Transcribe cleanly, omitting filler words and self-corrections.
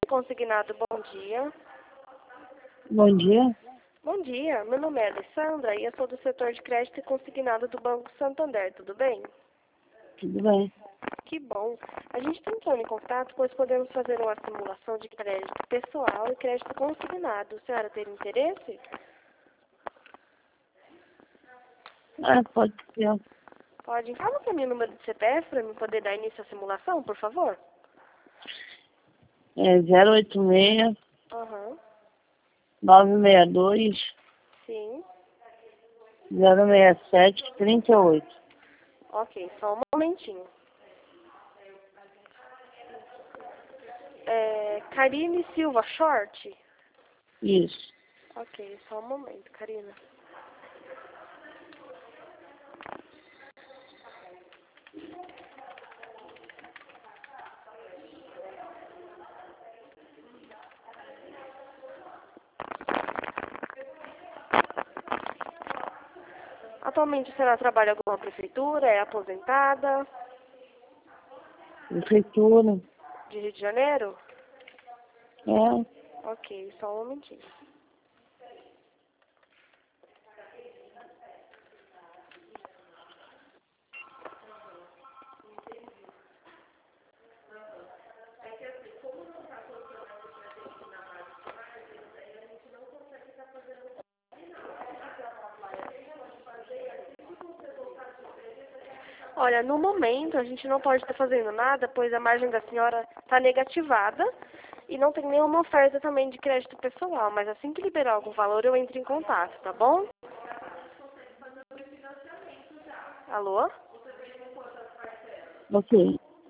Consignado, bom dia. Bom dia. Bom dia, meu nome é Alessandra e eu sou do setor de crédito e consignado do Banco Santander, tudo bem? Tudo bem. Que bom. A gente está entrando em contato, pois podemos fazer uma simulação de crédito pessoal e crédito consignado. A senhora tem interesse? Pode ser. Pode. Fala para mim o número de CPF para eu poder dar início à simulação, por favor. É 086 Aham. 962 Sim. 067 38. Ok, só um momentinho. Karine Silva Short? Isso. Ok, só um momento, Karina. Atualmente a senhora trabalha em alguma prefeitura? É aposentada? Prefeitura. De Rio de Janeiro? É. Ok, só um momentinho. Olha, no momento a gente não pode estar fazendo nada, pois a margem da senhora está negativada e não tem nenhuma oferta também de crédito pessoal, mas assim que liberar algum valor eu entro em contato, tá bom? Alô? Ok.